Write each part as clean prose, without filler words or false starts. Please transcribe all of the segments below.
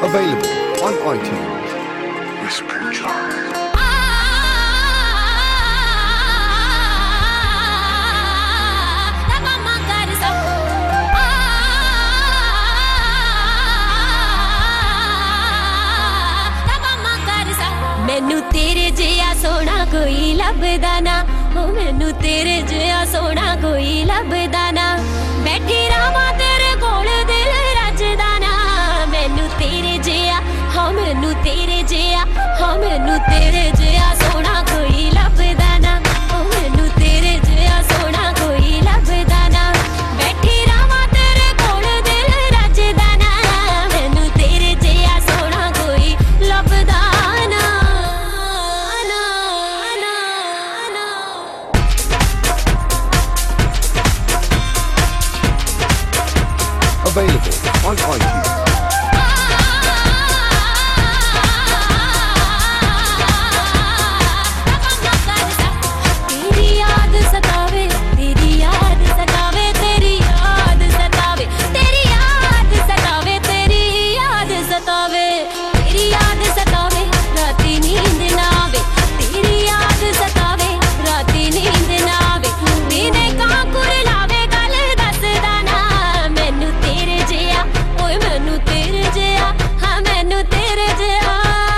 Available on iTunes. Whisper Child. मैनू तेरे जिया सोना कोई लभदा ना, ओ मैनू तेरे जिया सोना कोई लभदा ना। बैठी रामा तेरे कोल दिल रजदा ना, मैनू तेरे जिया, हाँ मैनू तेरे जिया, हाँ मैनू तेरे जिया सोना कोई लभदा ना, ओ मैनू तेरे जिया सोना कोई लभदा ना। बैठी रामा तेरे कोल दिल रजदा ना, मैनू तेरे जिया सोना कोई लभदा ना। Available on iTunes. तेरी याद सतावे, तेरी याद सतावे, तेरी याद सतावे, तेरी याद सतावे, तेरी याद सतावे, तेरी याद सतावे, राती नींद ना आवे, तेरी याद सतावे, राती नींद ना आवे। दिने कांकुर लावे गल दसदा ना, मैनू तेरे जिया, ओए मैनू तेरे जिया, हाँ मैनू तेरे जिया,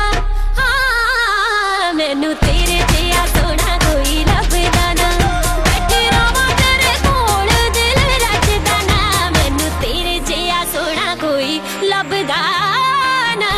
हाँ मैनू तेरे जिया सोना कोई लभदा ना। बैठी रवां तेरे कोल दिल रजदा ना, मैनू तेरे जिया सोना कोई लभदा ना।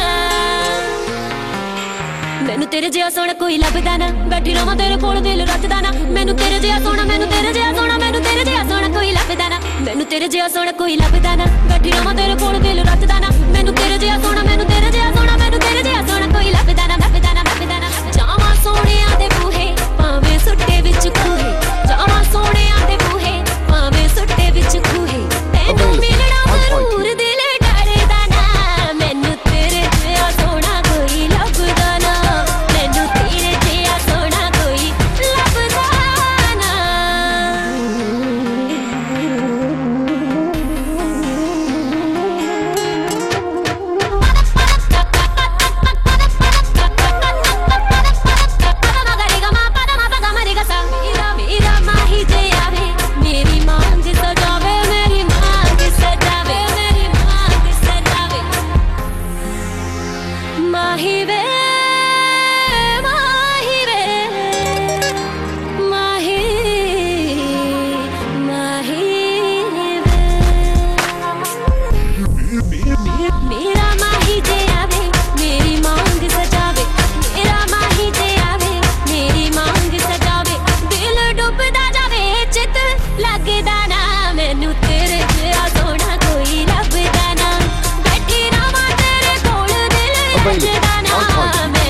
मैनू तेरे जिया सोना कोई लभदा ना, बैठी रवां तेरे कोल दिल रजदा ना। मैनू तेरे जिया सोना, मैनू तेरे जिया सोना, मैनू तेरे जिया सोना कोई लभदा ना। मैनू तेरे जिया सोना कोई लभदा ना, बैठी रवां तेरे कोल दिल रजदा ना। मैनू तेरे जिया सोना, मैनू तेरे जिया सोना, मैनू तेरे जिया सोना कोई लभदा ना, लभदा ना, लभदा ना। जावां सोहणियां दे बूहे भावें सुट्टे विच खूहे, जावां सोहणियां दे बूहे भावें सुट्टे विच खूहे। तैनू मिलना जरूर दिल डरदा ना, मैनू तेरे जिया सोना कोई लभदा ना, मैनू तेरे जिया सोना कोई लभदा ना। मेरा माही जे आवे, मेरी मांग सजावे, मेरी मांग सजावे, मेरी मांग सजावे। माही वे, माही वे, माही, माही वे। मेरा माही जे आवे, मेरी मांग सजावे, मेरा माही जे आवे, मेरी मांग सजावे। दिल डुबदा जावे, चित लगदा ना, मैनू तेरे जिया सोना कोई लभदा ना। बैठी रवां तेरे कोल दिल रजदा ना।